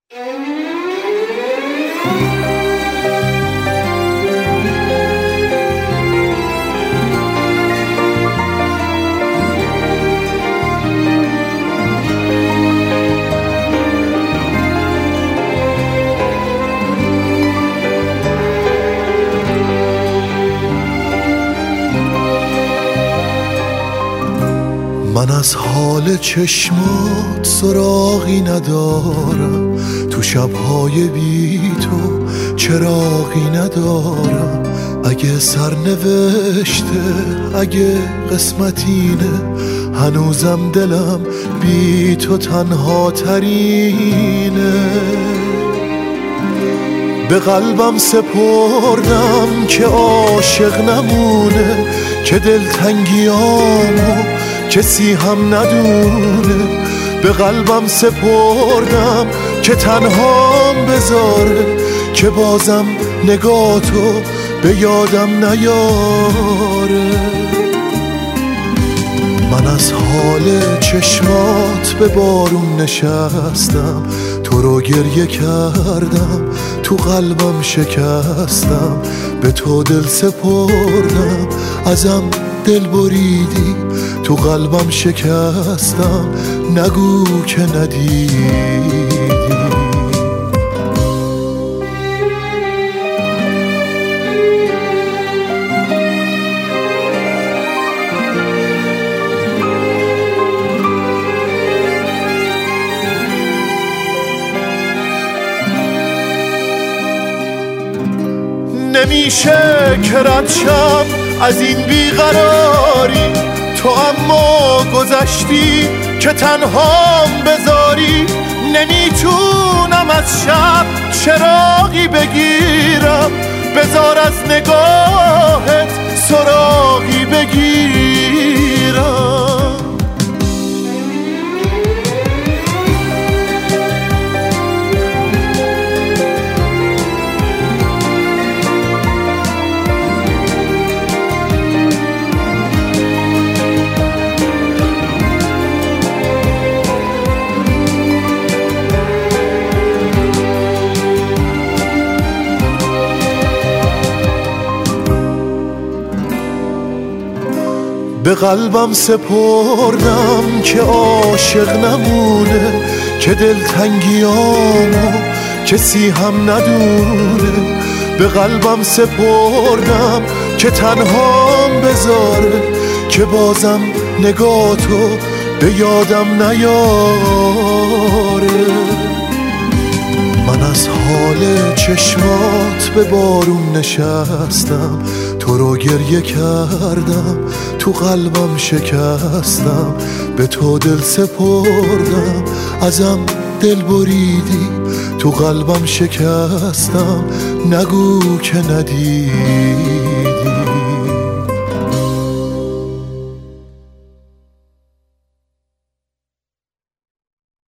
من از حال چشمات سراغی ندارم، تو شبهای بی تو چراغی ندارم. اگه سرنوشته، اگه قسمتینه، هنوزم دلم بی تو تنها ترینه. به قلبم سپردم که عاشق نمونه، که دلتنگیامو کسی هم ندونه. به قلبم سپردم که تنهام بذاره، که بازم نگاه تو به یادم نیاره. من از حال چشمات به بارون نشستم، تو رو گریه کردم، تو قلبم شکستم. به تو دل سپردم، ازم دل بریدی، تو قلبم شکستم، نگو که ندیدی. نمیشه که رد شم از این بیقراری، تو اما گذشتی که تنهام بذاری. نمیتونم از شب چراغی بگیرم، بذار از نگاهت سراغی بگیرم. به قلبم سپردم که عاشق نمونه، که دلتنگیامو کسی هم ندونه. به قلبم سپردم که تنهام بذاره، که بازم نگاه تو به یادم نیاره. من از حال چشمات به بارون نشستم، تو رو گریه کردم، تو قلبم شکستم. به تو دل سپردم، ازم دل بریدی، تو قلبم شکستم، نگو که ندیدی.